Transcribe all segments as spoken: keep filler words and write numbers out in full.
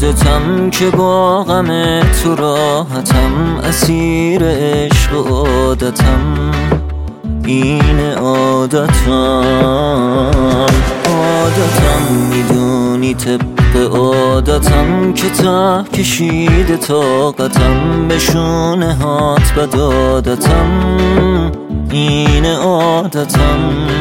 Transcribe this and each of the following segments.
خودتم که با غم تو راحتم، اسیر عشق و عادتم، این عادتم عادتم میدونی طبق عادتم که ته کشیده طاقتم، به شونه هات بد عادتم، این عادتم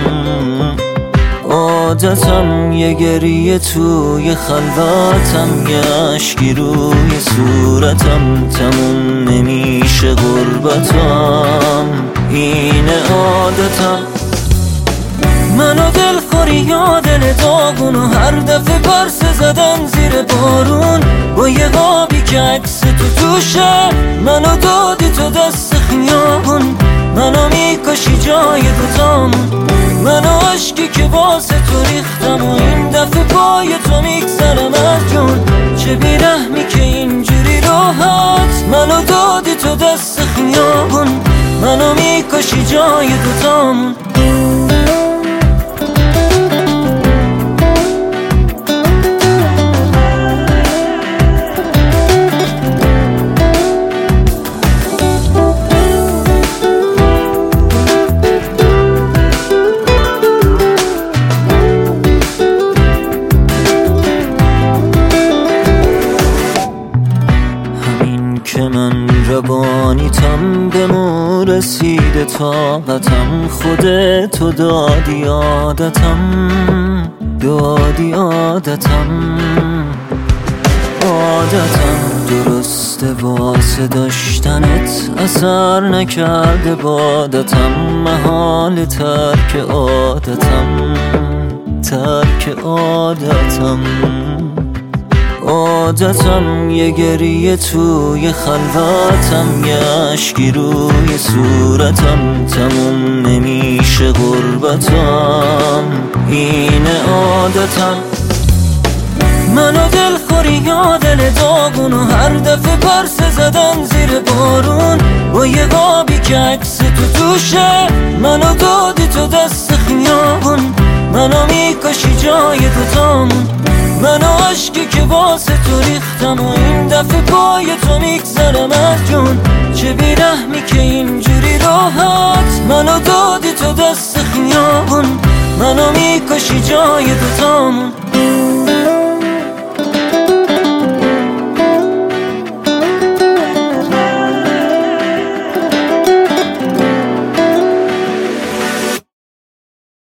عادتم یه گریه توی خلوتم، یه اشکی روی صورتم، تموم نمیشه غربتم، این عادتم. منو دلخوری یا دل داغون و هر دفعه پرسه زدن زیر بارون، با یه قابی که عکس تو توشه منو دادی تو دست خیابون، منو میکشی جای دوتامون، منو عشقی که واسه تو ریختم و این دفعه پای تو میگذرم از جون، چه بیرحمی که اینجوری راحت منو دادی تو دست خیابون، منو میکشی جای دوتامون. که من روانیتم به مو رسیده طاقتم، خودتو دادی عادتم، دادی عادتم عادتم. درسته واسه داشتنت اثر نکرده بادتم، محال ترک عادتم، ترک عادتم عادتم یه گریه توی خلوتم، یه اشکی روی صورتم، تموم نمیشه غربتم، این عادتم. منو دلخوری یا دل داغون و هر دفعه پرسه زدن زیر بارون، با یه قابی که عکس تو توشه منو دادی تو دست خیابون، منو میکشی جای دوتامون، منو عشقی که واسه تو ریختم و این دفعه پای تو میگذرم از جون، چه بیرحمی که اینجوری راحت منو دادی تو دست خیابون، منو میکشی جای دوتامون.